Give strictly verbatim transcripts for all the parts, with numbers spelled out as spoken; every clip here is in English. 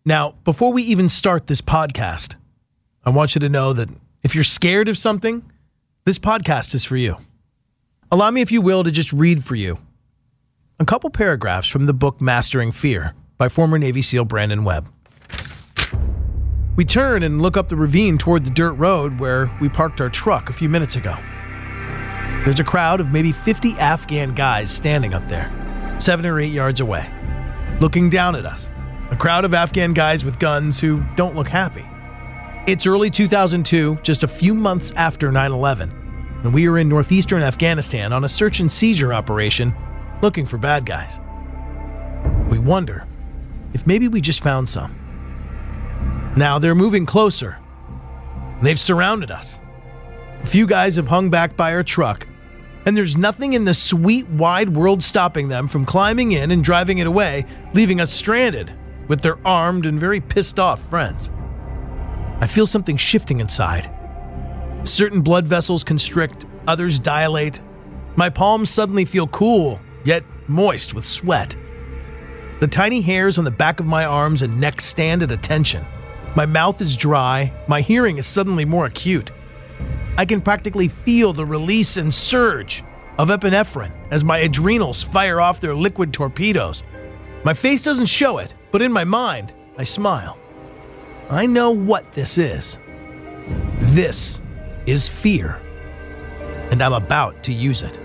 Now, before we even start this podcast, I want you to know that if you're scared of something, this podcast is for you. Allow me, if you will, to just read for you a couple paragraphs from the book Mastering Fear by former Navy SEAL Brandon Webb. We turn and look up the ravine toward the dirt road where we parked our truck a few minutes ago. There's a crowd of maybe fifty Afghan guys standing up there, seven or eight yards away, looking down at us. A crowd of Afghan guys with guns who don't look happy. It's early two thousand two, just a few months after nine eleven, and we are in northeastern Afghanistan on a search and seizure operation looking for bad guys. We wonder if maybe we just found some. Now they're moving closer. They've surrounded us. A few guys have hung back by our truck, and there's nothing in the sweet wide world stopping them from climbing in and driving it away, leaving us stranded with their armed and very pissed off friends. I feel something shifting inside. Certain blood vessels constrict, others dilate. My palms suddenly feel cool, yet moist with sweat. The tiny hairs on the back of my arms and neck stand at attention. My mouth is dry, my hearing is suddenly more acute. I can practically feel the release and surge of epinephrine as my adrenals fire off their liquid torpedoes. My face doesn't show it, but in my mind, I smile. I know what this is. This is fear, and I'm about to use it.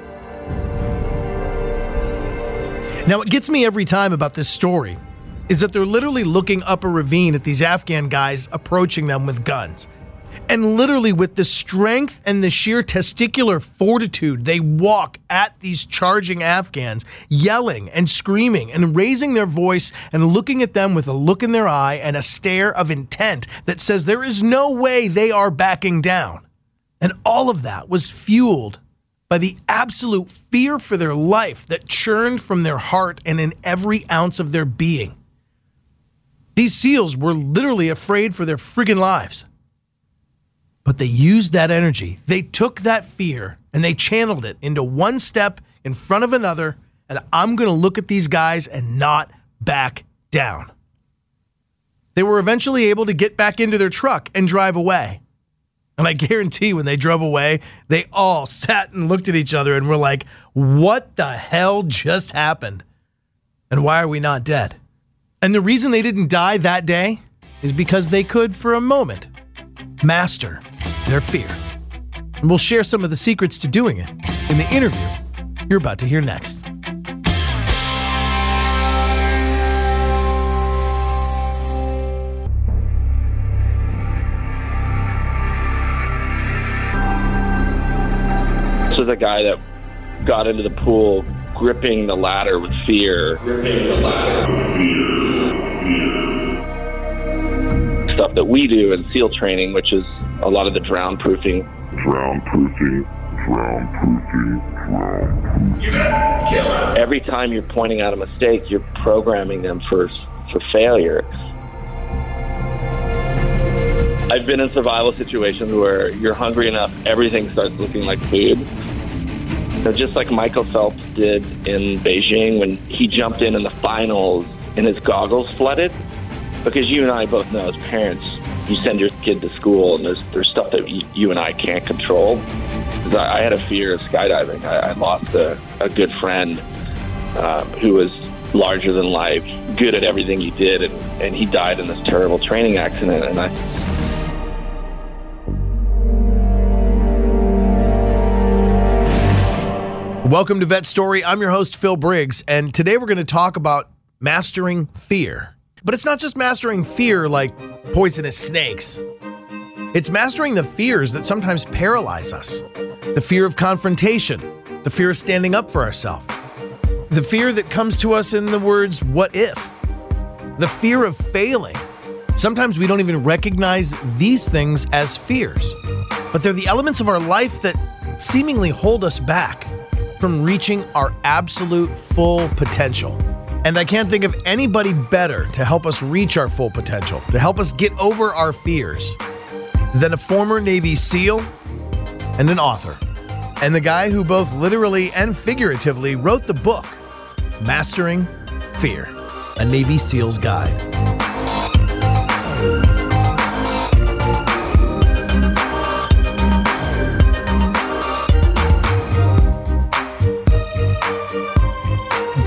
Now, what gets me every time about this story is that they're literally looking up a ravine at these Afghan guys approaching them with guns. And literally with the strength and the sheer testicular fortitude, they walk at these charging Afghans, yelling and screaming and raising their voice and looking at them with a look in their eye and a stare of intent that says there is no way they are backing down. And all of that was fueled by the absolute fear for their life that churned from their heart and in every ounce of their being. These SEALs were literally afraid for their friggin' lives. But they used that energy. They took that fear and they channeled it into one step in front of another, and I'm going to look at these guys and not back down. They were eventually able to get back into their truck and drive away. And I guarantee when they drove away, they all sat and looked at each other and were like, what the hell just happened? And why are we not dead? And the reason they didn't die that day is because they could, for a moment, master their fear. And we'll share some of the secrets to doing it in the interview you're about to hear next. This was a guy that got into the pool gripping the ladder with fear. Gripping the ladder with fear. Stuff that we do in SEAL training, which is a lot of the drown proofing. Drown proofing, drown proofing, drown proofing. You're gonna kill us. Every time you're pointing out a mistake, you're programming them for for failure. I've been in survival situations where you're hungry enough, everything starts looking like food. So just like Michael Phelps did in Beijing when he jumped in in the finals and his goggles flooded. Because you and I both know as parents, you send your kid to school and there's there's stuff that you, you and I can't control. I, I had a fear of skydiving. I, I lost a, a good friend um, who was larger than life, good at everything he did, and, and he died in this terrible training accident. And I Welcome to Vet Story. I'm your host, Phil Briggs, and today we're going to talk about mastering fear. But it's not just mastering fear like poisonous snakes. It's mastering the fears that sometimes paralyze us. The fear of confrontation, the fear of standing up for ourselves, the fear that comes to us in the words, what if? The fear of failing. Sometimes we don't even recognize these things as fears, but they're the elements of our life that seemingly hold us back from reaching our absolute full potential. And I can't think of anybody better to help us reach our full potential, to help us get over our fears, than a former Navy SEAL and an author. And the guy who both literally and figuratively wrote the book, Mastering Fear, a Navy SEAL's Guide.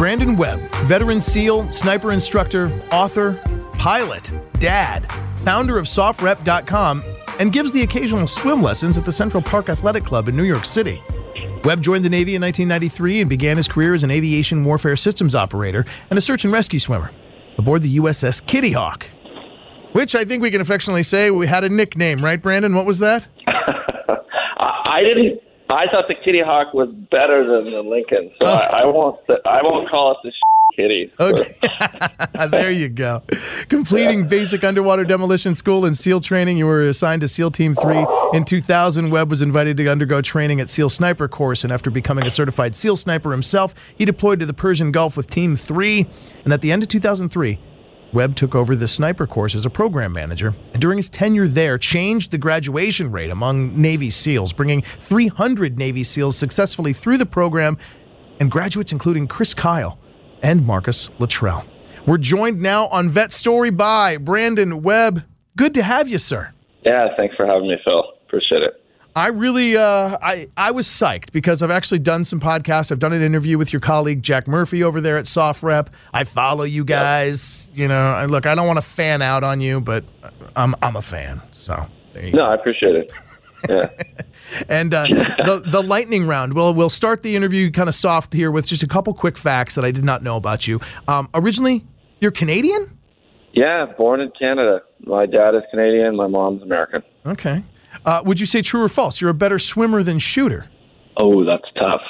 Brandon Webb, veteran SEAL, sniper instructor, author, pilot, dad, founder of soft rep dot com, and gives the occasional swim lessons at the Central Park Athletic Club in New York City. Webb joined the Navy in nineteen ninety-three and began his career as an aviation warfare systems operator and a search and rescue swimmer aboard the U S S Kitty Hawk, which I think we can affectionately say we had a nickname, right, Brandon? What was that? I didn't. I thought the Kitty Hawk was better than the Lincoln, so oh. I, I won't. I won't call it the Kitty. Okay, there you go. Completing basic underwater demolition school and SEAL training, you were assigned to SEAL Team Three in two thousand. Webb was invited to undergo training at SEAL Sniper Course, and after becoming a certified SEAL sniper himself, he deployed to the Persian Gulf with Team Three. And at the end of two thousand three. Webb took over the sniper course as a program manager, and during his tenure there, changed the graduation rate among Navy SEALs, bringing three hundred Navy SEALs successfully through the program, and graduates including Chris Kyle and Marcus Luttrell. We're joined now on Vet Story by Brandon Webb. Good to have you, sir. Yeah, thanks for having me, Phil. Appreciate it. I really, uh, I, I was psyched because I've actually done some podcasts. I've done an interview with your colleague, Jack Murphy, over there at SoftRep. I follow you guys. Yep. You know, and look, I don't want to fan out on you, but I'm I'm a fan. So there you no, go. I appreciate it. Yeah. And uh, the the lightning round. Well, we'll start the interview kind of soft here with just a couple quick facts that I did not know about you. Um, originally, you're Canadian? Yeah, born in Canada. My dad is Canadian. My mom's American. Okay. Uh, would you say true or false? You're a better swimmer than shooter. Oh, that's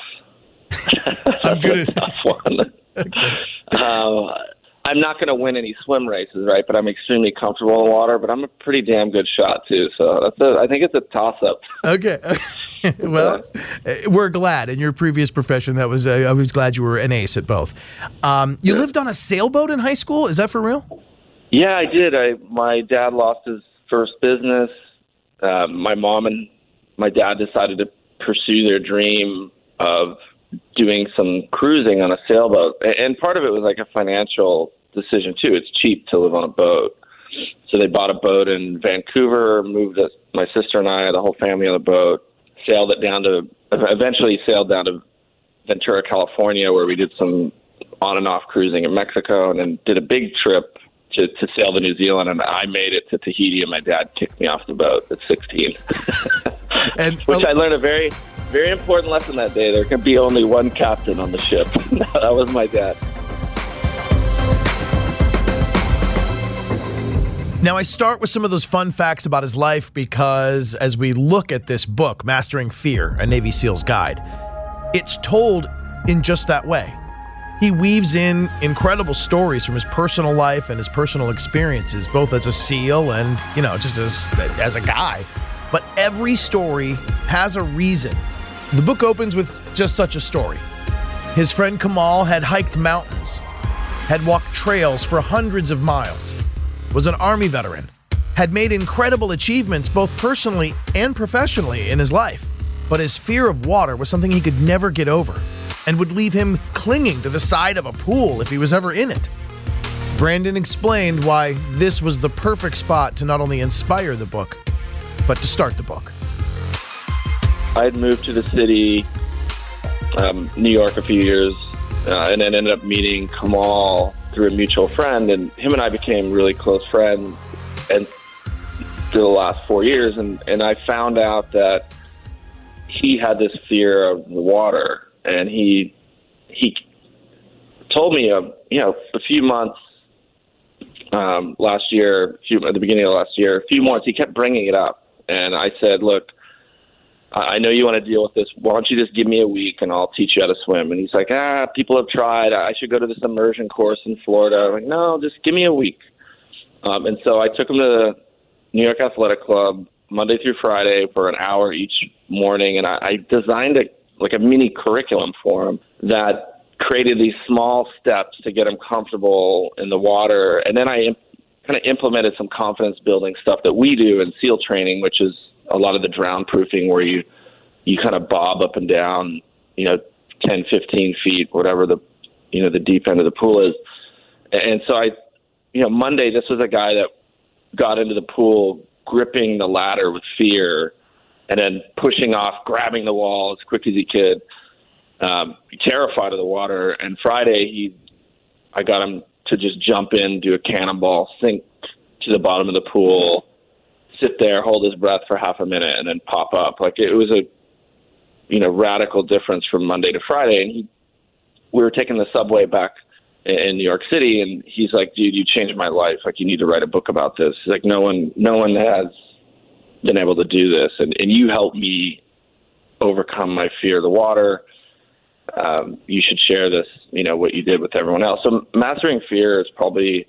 tough. I'm good at a tough one. Okay. Uh, I'm not going to win any swim races, right? But I'm extremely comfortable in the water. But I'm a pretty damn good shot too. So that's a, I think it's a toss-up. Okay. Well, we're glad. In your previous profession, that was uh, I was glad you were an ace at both. Um, you yeah. lived on a sailboat in high school. Is that for real? Yeah, I did. I my dad lost his first business. Uh, my mom and my dad decided to pursue their dream of doing some cruising on a sailboat. And part of it was like a financial decision, too. It's cheap to live on a boat. So they bought a boat in Vancouver, moved us, my sister and I, the whole family on the boat, sailed it down to, eventually sailed down to Ventura, California, where we did some on and off cruising in Mexico, and then did a big trip To, to sail to New Zealand, and I made it to Tahiti, and my dad kicked me off the boat at sixteen. and Which I learned a very, very important lesson that day. There can be only one captain on the ship. That was my dad. Now, I start with some of those fun facts about his life because as we look at this book, Mastering Fear, A Navy SEAL's Guide, it's told in just that way. He weaves in incredible stories from his personal life and his personal experiences, both as a SEAL and, you know, just as as a guy. But every story has a reason. The book opens with just such a story. His friend Kamal had hiked mountains, had walked trails for hundreds of miles, was an Army veteran, had made incredible achievements both personally and professionally in his life. But his fear of water was something he could never get over, and would leave him clinging to the side of a pool if he was ever in it. Brandon explained why this was the perfect spot to not only inspire the book, but to start the book. I had moved to the city, um, New York, a few years, uh, and then ended up meeting Kamal through a mutual friend, and him and I became really close friends and through the last four years, and, and I found out that he had this fear of the water. And he he told me, uh, you know, a few months um, last year, few, at the beginning of last year, a few months, he kept bringing it up. And I said, look, I know you want to deal with this. Why don't you just give me a week and I'll teach you how to swim? And he's like, ah, people have tried. I should go to this immersion course in Florida. I'm like, no, just give me a week. Um, and so I took him to the New York Athletic Club Monday through Friday for an hour each morning. And I, I designed a like a mini curriculum for him that created these small steps to get him comfortable in the water. And then I imp- kind of implemented some confidence building stuff that we do in SEAL training, which is a lot of the drown proofing where you, you kind of bob up and down, you know, ten, fifteen feet, whatever the, you know, the deep end of the pool is. And so I, you know, Monday, this was a guy that got into the pool gripping the ladder with fear and then pushing off, grabbing the wall as quick as he could. um, terrified of the water. And Friday, he, I got him to just jump in, do a cannonball, sink to the bottom of the pool, sit there, hold his breath for half a minute, and then pop up. Like, it was a, you know, radical difference from Monday to Friday. And he, we were taking the subway back in New York City, and he's like, dude, you changed my life. Like, you need to write a book about this. He's like, no one, no one has been able to do this. And, and you helped me overcome my fear of the water. Um, you should share this, you know, what you did with everyone else. So Mastering Fear is probably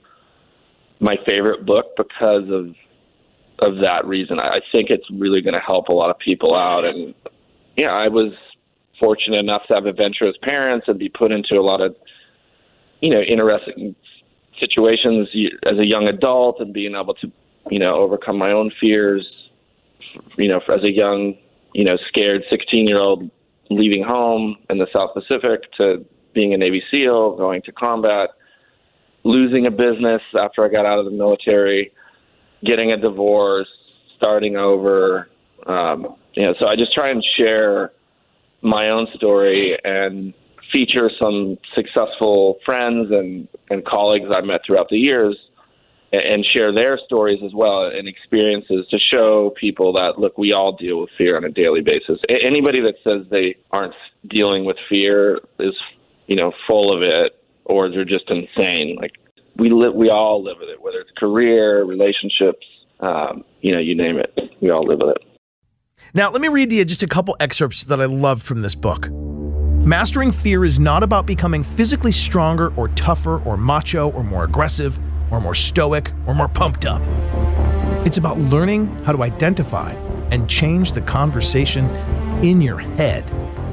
my favorite book because of, of that reason. I think it's really going to help a lot of people out. And, yeah, I was fortunate enough to have adventurous parents and be put into a lot of, you know, interesting situations as a young adult, and being able to, you know, overcome my own fears, you know, as a young, you know, scared sixteen-year-old leaving home in the South Pacific to being a Navy SEAL, going to combat, losing a business after I got out of the military, getting a divorce, starting over. Um, you know, so I just try and share my own story and feature some successful friends and, and colleagues I've met throughout the years, and, and share their stories as well and experiences to show people that, look, we all deal with fear on a daily basis. A- anybody that says they aren't dealing with fear is, you know, full of it, or they're just insane. Like, we live, we all live with it, whether it's career, relationships, um, you know, you name it. We all live with it. Now, let me read to you just a couple excerpts that I loved from this book. Mastering Fear is not about becoming physically stronger or tougher or macho or more aggressive or more stoic or more pumped up. It's about learning how to identify and change the conversation in your head.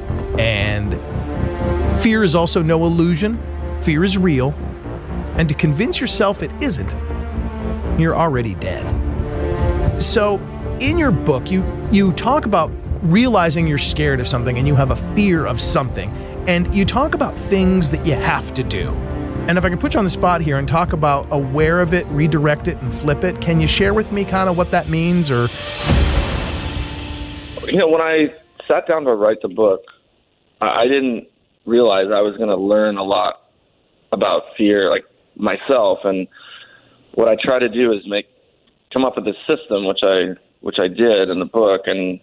And fear is also no illusion. Fear is real. And to convince yourself it isn't, you're already dead. So in your book, you, you talk about realizing you're scared of something and you have a fear of something, and you talk about things that you have to do. And if I can put you on the spot here and talk about aware of it, redirect it, and flip it, can you share with me kind of what that means? Or, you know, when I sat down to write the book, I didn't realize I was going to learn a lot about fear, like myself. And what I try to do is make come up with a system, which I which I did in the book, and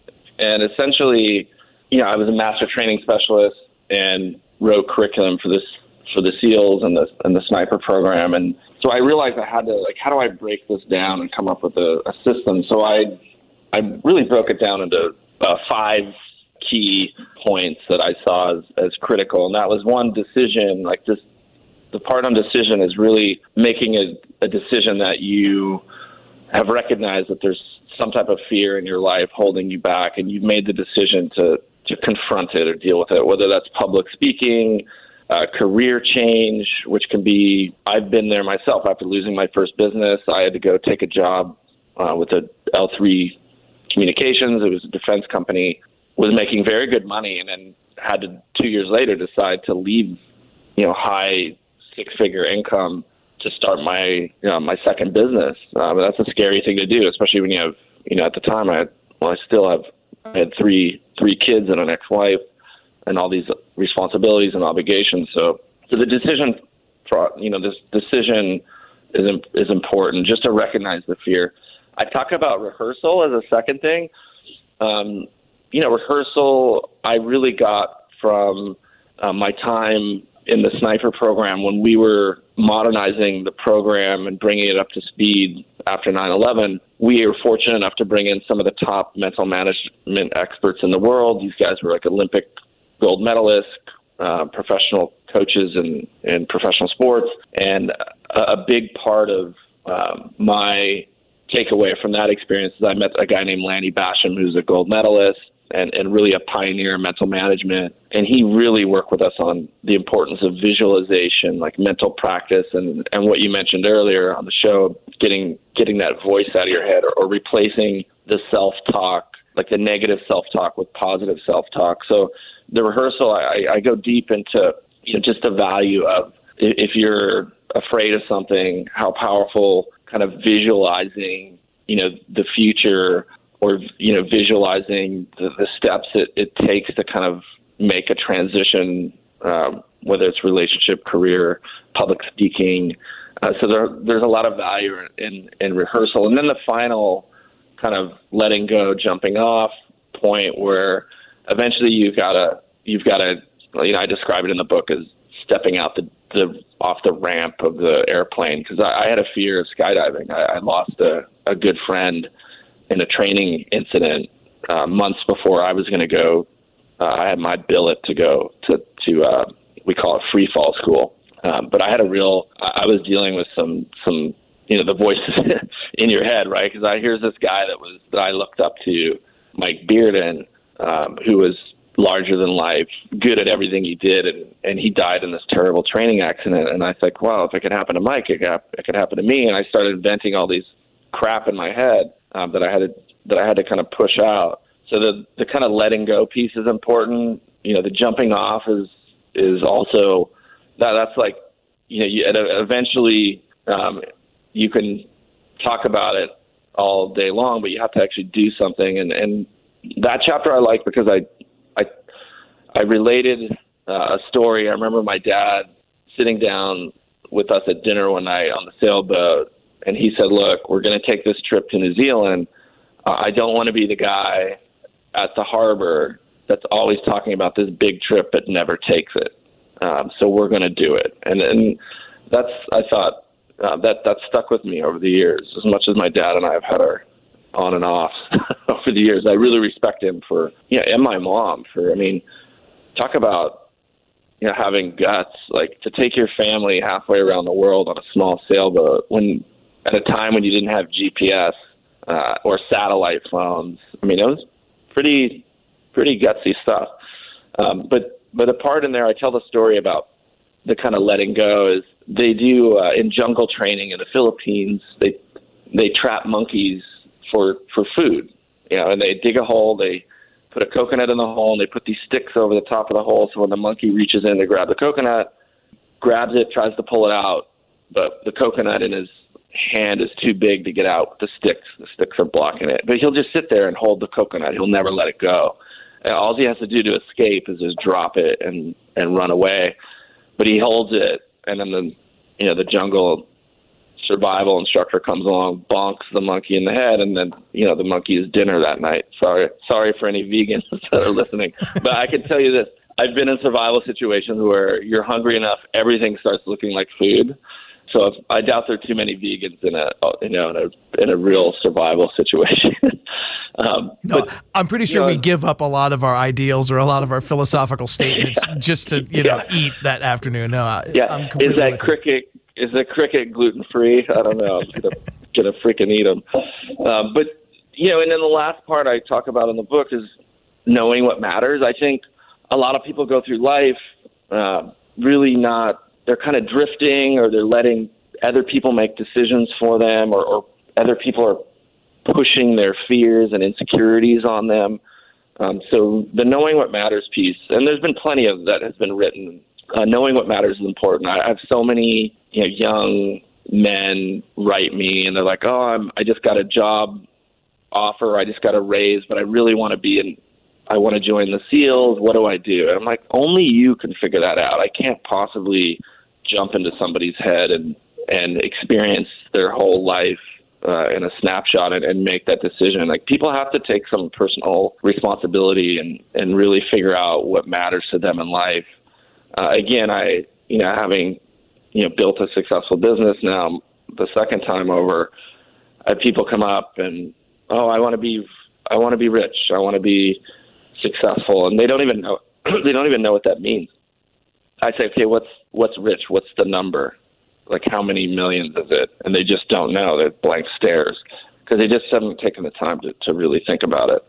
And essentially, you know, I was a master training specialist and wrote curriculum for this for the SEALs and the and the sniper program. And so I realized I had to, like, how do I break this down and come up with a, a system? So I I really broke it down into uh, five key points that I saw as, as critical. And that was one, decision. Like, this, the part on decision is really making a, a decision that you have recognized that there's some type of fear in your life holding you back, and you've made the decision to, to confront it or deal with it, whether that's public speaking, uh, career change, which can be, I've been there myself. After losing my first business, I had to go take a job uh, with a L three Communications. It was a defense company, was making very good money, and then had to, two years later, decide to leave, you know, high six-figure income to start my, you know, my second business. Um, that's a scary thing to do, especially when you have, you know, at the time I, had, well, I still have, I had three, three kids and an ex-wife and all these responsibilities and obligations. So, so the decision, you know, this decision is, is important, just to recognize the fear. I talk about rehearsal as a second thing. Um, you know, rehearsal, I really got from uh, my time in the sniper program when we were modernizing the program and bringing it up to speed after nine eleven. We were fortunate enough to bring in some of the top mental management experts in the world. These guys were like Olympic gold medalists, uh, professional coaches in, in professional sports. And a, a big part of um, my takeaway from that experience is I met a guy named Lanny Basham, who's a gold medalist and, and really a pioneer in mental management. And he really worked with us on the importance of visualization, like mental practice, and, and what you mentioned earlier on the show, getting getting that voice out of your head, or, or replacing the self-talk, like the negative self-talk, with positive self-talk. So the rehearsal, I, I go deep into, you know, just the value of, if you're afraid of something, how powerful kind of visualizing, you know, the future, or, you know, visualizing the, the steps it, it takes to kind of make a transition, uh, whether it's relationship, career, public speaking. Uh, so there, there's a lot of value in, in rehearsal. And then the final kind of letting go, jumping off point where eventually you've got to, you've got to, you know, I describe it in the book as stepping out the, the off the ramp of the airplane, because I, I had a fear of skydiving. I, I lost a, a good friend in a training incident uh, months before I was going to go. Uh, I had my billet to go to, to uh, we call it free fall school. Um, but I had a real, I was dealing with some, some, you know, the voices in your head, right? Because I here's this guy that was, that I looked up to, Mike Bearden, um, who was larger than life, good at everything he did, and, and he died in this terrible training accident. And I was like, wow, if it could happen to Mike, it could, it could happen to me. And I started inventing all these crap in my head um, that I had to, that I had to kind of push out. So the the kind of letting go piece is important. You know, the jumping off is is also that that's like, you know, you, eventually um, you can talk about it all day long, but you have to actually do something. And, and that chapter I like because I I I related uh, a story. I remember my dad sitting down with us at dinner one night on the sailboat, and he said, "Look, we're going to take this trip to New Zealand. Uh, I don't want to be the guy at the harbor that's always talking about this big trip but never takes it. Um, so we're going to do it." And and that's, I thought, uh, that that stuck with me over the years. As much as my dad and I have had our on and off over the years, I really respect him for, you know, and my mom for, I mean, talk about, you know, having guts, like to take your family halfway around the world on a small sailboat when at a time when you didn't have G P S uh, or satellite phones. I mean, it was pretty, pretty gutsy stuff. Um, but, but a part in there, I tell the story about the kind of letting go is they do uh, in jungle training in the Philippines, they, they trap monkeys for, for food, you know, and they dig a hole, they put a coconut in the hole, and they put these sticks over the top of the hole. So when the monkey reaches in to grab the coconut, grabs it, tries to pull it out, but the coconut in his hand is too big to get out. The sticks, the sticks are blocking it. But he'll just sit there and hold the coconut. He'll never let it go. And all he has to do to escape is just drop it and, and run away. But he holds it, and then the you know the jungle survival instructor comes along, bonks the monkey in the head, and then you know the monkey is dinner that night. Sorry, sorry for any vegans that are listening, but I can tell you this: I've been in survival situations where you're hungry enough, everything starts looking like food. So if, I doubt there are too many vegans in a you know in a in a real survival situation. um, no, but, I'm pretty sure you know, we give up a lot of our ideals or a lot of our philosophical statements yeah. just to you know yeah. eat that afternoon. No, I, yeah, I'm is that cricket? Is the cricket gluten free? I don't know. I'm gonna gonna freaking eat them. Um, but you know, and then the last part I talk about in the book is knowing what matters. I think a lot of people go through life uh, really not. They're kind of drifting, or they're letting other people make decisions for them, or, or other people are pushing their fears and insecurities on them. Um, so the knowing what matters piece, and there's been plenty of that has been written. Uh, knowing what matters is important. I, I have so many you know young men write me, and they're like, "Oh, I'm, I just got a job offer. I just got a raise, but I really want to be in. I want to join the SEALs. What do I do?" And I'm like, "Only you can figure that out. I can't possibly jump into somebody's head and and experience their whole life uh, in a snapshot and, and make that decision. Like people have to take some personal responsibility and and really figure out what matters to them in life." Uh, again, I, you know, having, you know, built a successful business now, the second time over, I have people come up and, oh, I want to be, I want to be rich. I want to be successful. And they don't even know, they don't even know what that means. I say, okay, what's, what's rich? What's the number? Like how many millions is it? And they just don't know. They're blank stares because they just haven't taken the time to, to really think about it.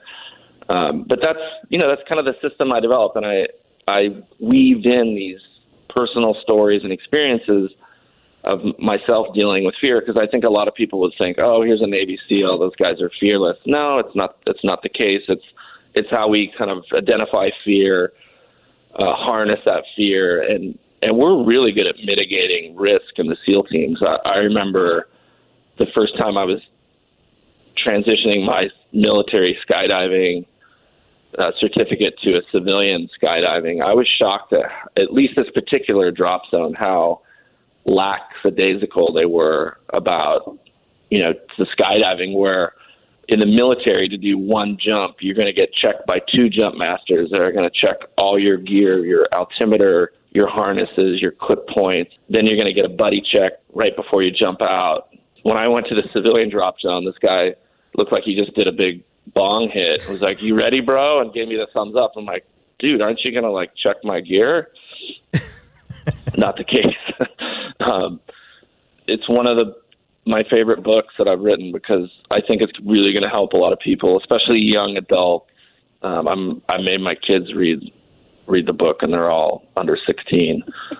Um, but that's, you know, that's kind of the system I developed. And I, I weaved in these personal stories and experiences of myself dealing with fear, because I think a lot of people would think, oh, here's a Navy SEAL, those guys are fearless. No, it's not. It's not the case. It's it's how we kind of identify fear, uh, harness that fear, and and we're really good at mitigating risk in the SEAL teams. I, I remember the first time I was transitioning my military skydiving uh, certificate to a civilian skydiving, I was shocked at at least this particular drop zone, how lackadaisical they were about, you know, the skydiving, where in the military to do one jump, you're going to get checked by two jump masters that are going to check all your gear, your altimeter, your harnesses, your clip points. Then you're going to get a buddy check right before you jump out. When I went to the civilian drop zone, this guy looked like he just did a big bong hit. He was like, "You ready, bro?" And gave me the thumbs up. I'm like, "Dude, aren't you going to like check my gear?" Not the case. um, it's one of the my favorite books that I've written because I think it's really going to help a lot of people, especially young adults. Um, I'm I made my kids read read the book, and they're all under sixteen.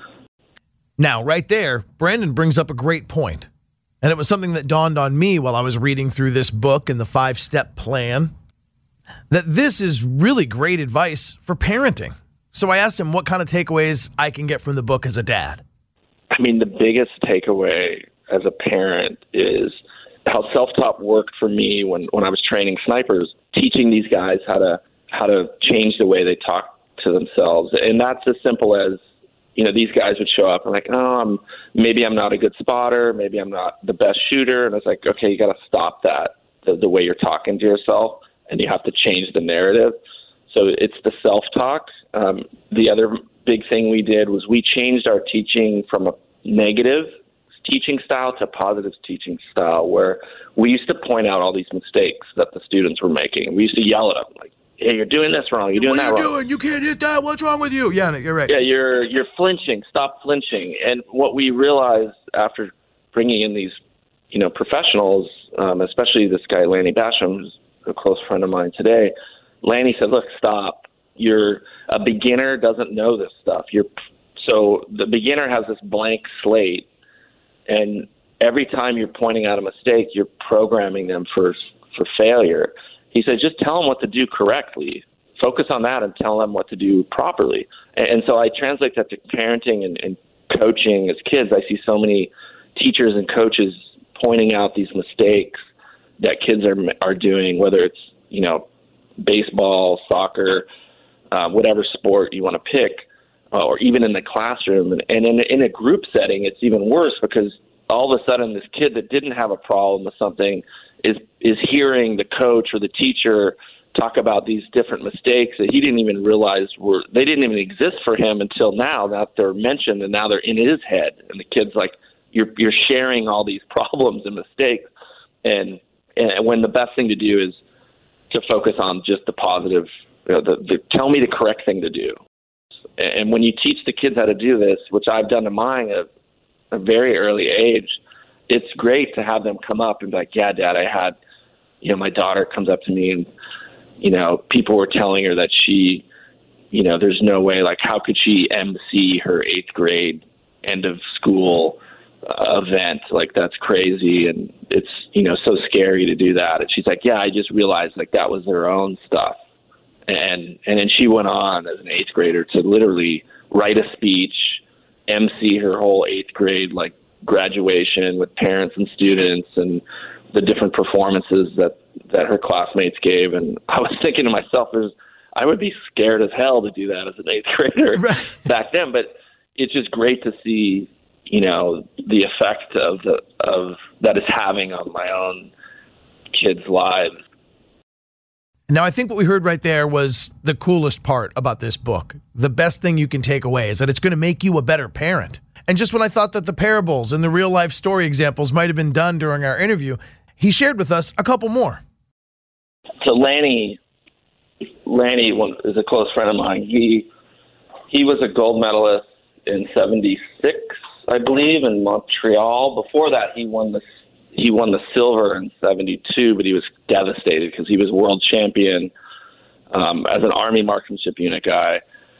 Now, right there, Brandon brings up a great point. And it was something that dawned on me while I was reading through this book and the five-step plan, that this is really great advice for parenting. So I asked him what kind of takeaways I can get from the book as a dad. I mean, the biggest takeaway as a parent is how self-taught worked for me when, when I was training snipers, teaching these guys how to how to change the way they talk to themselves. And that's as simple as, you know, these guys would show up and like, oh, I'm, maybe I'm not a good spotter. Maybe I'm not the best shooter. And I was like, okay, you got to stop that, the, the way you're talking to yourself, and you have to change the narrative. So it's the self-talk. Um, the other big thing we did was we changed our teaching from a negative teaching style to a positive teaching style, where we used to point out all these mistakes that the students were making. We used to yell at them like, "Hey, you're doing this wrong. You're doing that wrong. What are you doing? You can't hit that. What's wrong with you?" Yeah, you're right. Yeah, you're you're flinching. Stop flinching. And what we realized after bringing in these, you know, professionals, um, especially this guy Lanny Basham, who's a close friend of mine today, Lanny said, "Look, stop. You're a beginner doesn't know this stuff. You're so the beginner has this blank slate, and every time you're pointing out a mistake, you're programming them for for failure." He said, just tell them what to do correctly. Focus on that and tell them what to do properly. And, and so I translate that to parenting and, and coaching as kids. I see so many teachers and coaches pointing out these mistakes that kids are are doing, whether it's, you know, baseball, soccer, uh, whatever sport you want to pick, uh, or even in the classroom. And, and in, in a group setting, it's even worse because all of a sudden this kid that didn't have a problem with something is is hearing the coach or the teacher talk about these different mistakes that he didn't even realize were, they didn't even exist for him until now that they're mentioned, and now they're in his head. And the kid's like, you're you're sharing all these problems and mistakes. And, and when the best thing to do is to focus on just the positive, you know, the, the tell me the correct thing to do. And when you teach the kids how to do this, which I've done to mine at a very early age, it's great to have them come up and be like, yeah, Dad, I had, you know, my daughter comes up to me and, you know, people were telling her that she, you know, there's no way, like, how could she M C her eighth grade end of school uh, event? Like, that's crazy. And it's, you know, so scary to do that. And she's like, yeah, I just realized like that was their own stuff. And, and then she went on as an eighth grader to literally write a speech, M C her whole eighth grade, like, graduation with parents and students and the different performances that, that her classmates gave. And I was thinking to myself, there's, I would be scared as hell to do that as an eighth grader right. back then, but it's just great to see, you know, the effect of the, of that it's having on my own kids' lives. Now, I think what we heard right there was the coolest part about this book. The best thing you can take away is that it's going to make you a better parent. And just when I thought that the parables and the real-life story examples might have been done during our interview, he shared with us a couple more. So Lanny, Lanny is a close friend of mine. He he was a gold medalist in seventy-six, I believe, in Montreal. Before that, he won the he won the silver in seventy-two, but he was devastated because he was world champion um, as an Army marksmanship unit guy.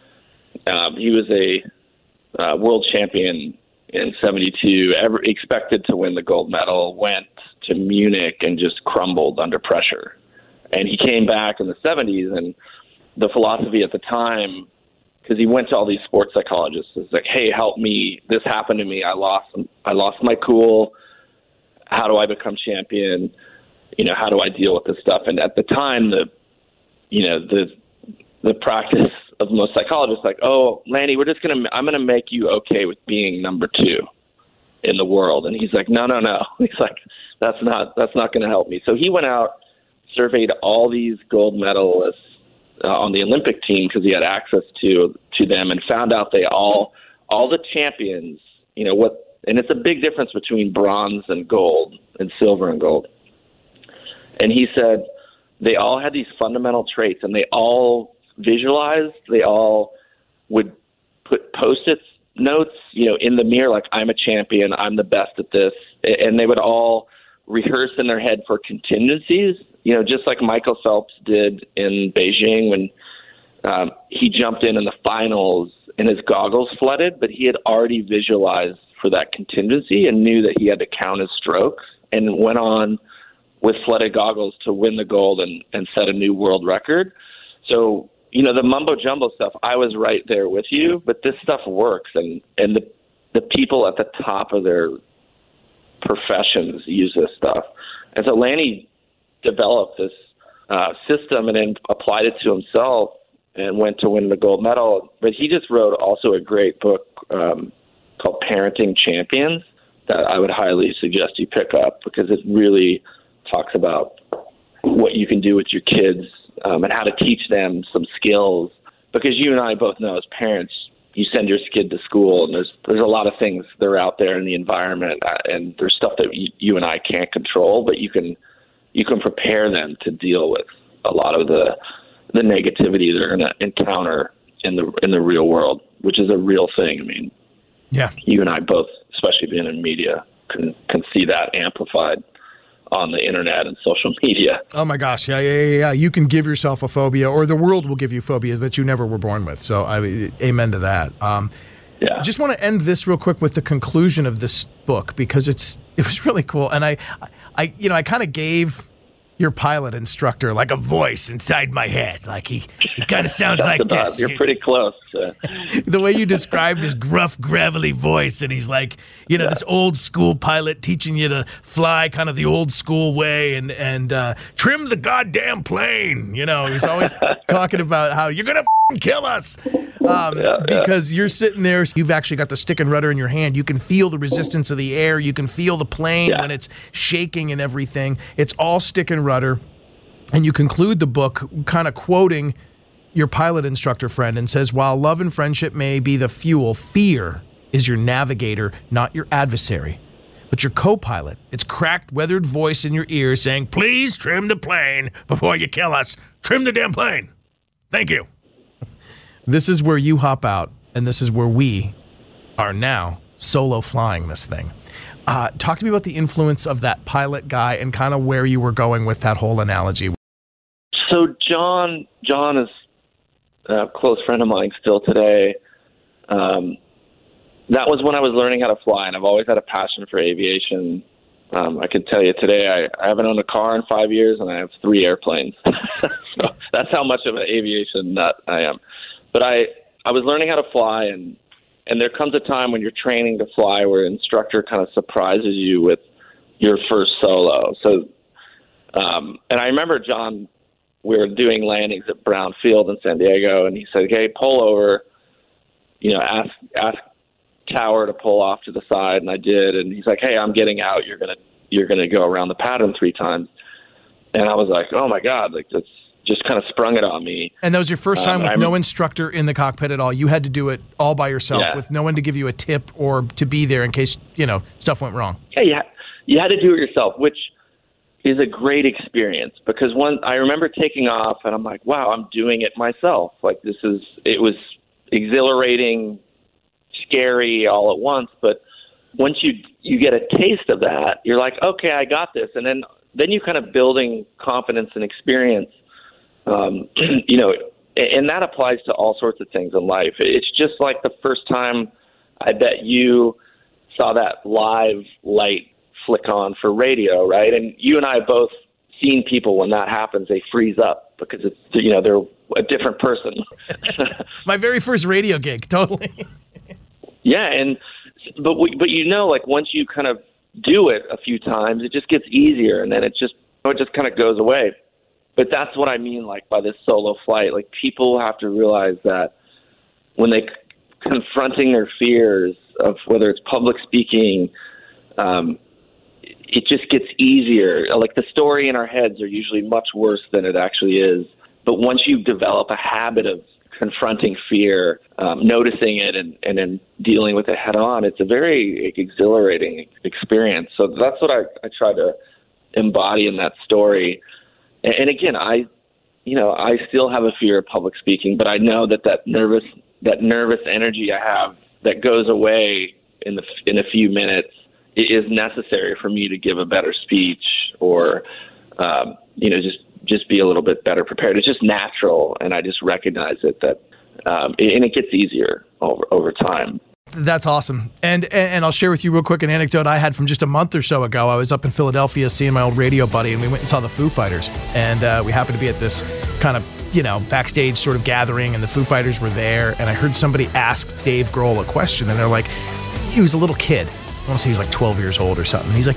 Um, he was a Uh, world champion in seventy-two, ever expected to win the gold medal, went to Munich and just crumbled under pressure. And he came back in the seventies, and the philosophy at the time, because he went to all these sports psychologists, is like, hey, help me. This happened to me. I lost, I lost my cool. How do I become champion? You know, how do I deal with this stuff? And at the time, the, you know, the, the practice of most psychologists, like, oh, Lanny, we're just going to, I'm going to make you okay with being number two in the world. And he's like, no, no, no. He's like, that's not, that's not going to help me. So he went out, surveyed all these gold medalists uh, on the Olympic team because he had access to, to them, and found out they all, all the champions, you know what, and it's a big difference between bronze and gold and silver and gold. And he said they all had these fundamental traits, and they all visualized, they all would put Post-it notes, you know, in the mirror, like, I'm a champion, I'm the best at this. And they would all rehearse in their head for contingencies, you know, just like Michael Phelps did in Beijing when um, he jumped in in the finals and his goggles flooded, but he had already visualized for that contingency and knew that he had to count his strokes, and went on with flooded goggles to win the gold and, and set a new world record. So, you know, the mumbo jumbo stuff, I was right there with you, but this stuff works, and, and the the people at the top of their professions use this stuff. And so Lanny developed this uh, system and then applied it to himself and went to win the gold medal. But he just wrote also a great book um, called Parenting Champions that I would highly suggest you pick up, because it really talks about what you can do with your kids um, and how to teach them some skills. Because you and I both know as parents, you send your kid to school, and there's there's a lot of things that are out there in the environment, uh, and there's stuff that you, you and I can't control, but you can you can prepare them to deal with a lot of the the negativity they're going to encounter in the in the real world, which is a real thing. I mean, yeah, you and I both, especially being in media, can can see that amplified on the internet and social media. Oh my gosh, yeah, yeah, yeah, yeah. You can give yourself a phobia, or the world will give you phobias that you never were born with. So, I amen to that. Um, yeah. Just want to end this real quick with the conclusion of this book, because it's it was really cool, and I, I, you know, I kind of gave your pilot instructor like a voice inside my head. Like he, he kind of sounds like this. You're pretty close. To... The way you described his gruff, gravelly voice, and he's like, you know, yeah. this old school pilot teaching you to fly kind of the old school way, and and uh, trim the goddamn plane. You know, he's always talking about how you're gonna f***ing kill us. Um, yeah, yeah. Because you're sitting there, you've actually got the stick and rudder in your hand. You can feel the resistance of the air. You can feel the plane yeah. when it's shaking and everything. It's all stick and rudder. And you conclude the book kind of quoting your pilot instructor friend, and says, while love and friendship may be the fuel, fear is your navigator, not your adversary, but your co-pilot. Its cracked, weathered voice in your ear saying, please trim the plane before you kill us. Trim the damn plane. Thank you. This is where you hop out, and this is where we are now solo flying this thing. Uh, talk to me about the influence of that pilot guy and kind of where you were going with that whole analogy. So John, John is a close friend of mine still today. Um, that was when I was learning how to fly, and I've always had a passion for aviation. Um, I can tell you today, I, I haven't owned a car in five years, and I have three airplanes. So that's how much of an aviation nut I am. But I, I was learning how to fly, and, and there comes a time when you're training to fly where an instructor kind of surprises you with your first solo. So, um, and I remember, John, we were doing landings at Brown Field in San Diego, and he said, "Okay, pull over, you know, ask ask Tower to pull off to the side," and I did. And he's like, "Hey, I'm getting out. You're gonna you're gonna go around the pattern three times." And I was like, "Oh my God!" Like that's just kind of sprung it on me. And that was your first time um, with I'm, no instructor in the cockpit at all. You had to do it all by yourself, yeah. with no one to give you a tip or to be there in case, you know, stuff went wrong. Yeah, you, ha- you had to do it yourself, which is a great experience, because one, I remember taking off and I'm like, wow, I'm doing it myself. Like this is, it was exhilarating, scary all at once. But once you, you get a taste of that, you're like, okay, I got this. And then, then you kind of building confidence and experience. Um, you know, and that applies to all sorts of things in life. It's just like the first time I bet you saw that live light flick on for radio, right? And you and I have both seen people when that happens, they freeze up because it's, you know, they're a different person. My very first radio gig, totally. Yeah, and but we, but you know, like once you kind of do it a few times, it just gets easier, and then it just it just kind of goes away. but that's what I mean, like, by this solo flight. Like, people have to realize that when they confronting their fears of whether it's public speaking, um, it just gets easier. Like, the story in our heads are usually much worse than it actually is. But once you develop a habit of confronting fear, um, noticing it, and, and then dealing with it head on, it's a very exhilarating experience. So that's what I, I try to embody in that story. And, and again, I, you know, I still have a fear of public speaking, but I know that that nervous, that nervous energy I have that goes away in the in a few minutes is necessary for me to give a better speech, or, um, you know, just just be a little bit better prepared. It's just natural, and I just recognize it, that, um, and it gets easier over over time. That's awesome. And and I'll share with you real quick an anecdote I had from just a month or so ago. I was up in Philadelphia seeing my old radio buddy, and we went and saw the Foo Fighters. And uh, we happened to be at this kind of, you know, backstage sort of gathering, and the Foo Fighters were there. And I heard somebody ask Dave Grohl a question, and they're like, he was a little kid. I want to say he was like twelve years old or something. He's like,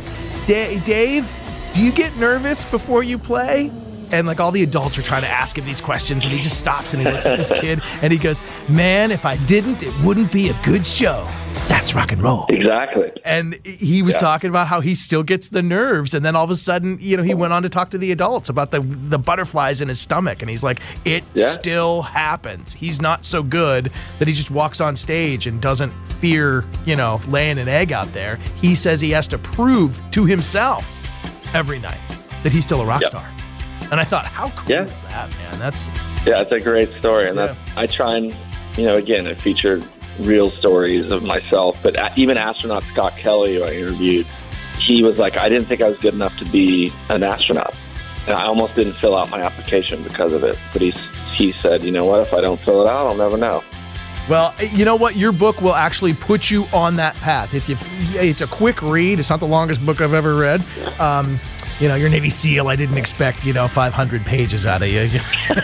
Dave, do you get nervous before you play? And like all the adults are trying to ask him these questions, and he just stops and he looks at this kid and he goes, man, if I didn't, it wouldn't be a good show. That's rock and roll. Exactly. And he was yeah. talking about how he still gets the nerves. And then all of a sudden, you know, he went on to talk to the adults about the the butterflies in his stomach. And he's like, it yeah. still happens. He's not so good that he just walks on stage and doesn't fear, you know, laying an egg out there. He says he has to prove to himself every night that he's still a rock yep. star. And I thought, how cool yeah. is that, man? That's yeah, it's a great story. And yeah. that's, I try and, you know, again, I feature real stories of myself. But even astronaut Scott Kelly, who I interviewed, he was like, I didn't think I was good enough to be an astronaut. And I almost didn't fill out my application because of it. But he, he said, you know what, if I don't fill it out, I'll never know. Well, you know what? Your book will actually put you on that path. If you, It's a quick read. It's not the longest book I've ever read. Um, You know, you're Navy SEAL. I didn't expect, you know, five hundred pages out of you.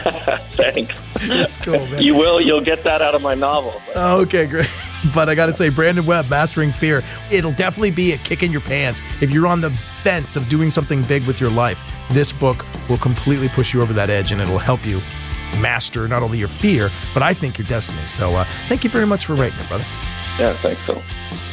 Thanks. That's cool, man. You will. You'll get that out of my novel. Oh, okay, great. But I got to say, Brandon Webb, Mastering Fear, it'll definitely be a kick in your pants. If you're on the fence of doing something big with your life, this book will completely push you over that edge, and it'll help you master not only your fear, but I think your destiny. So uh, thank you very much for writing it, brother. Yeah, thanks, Phil.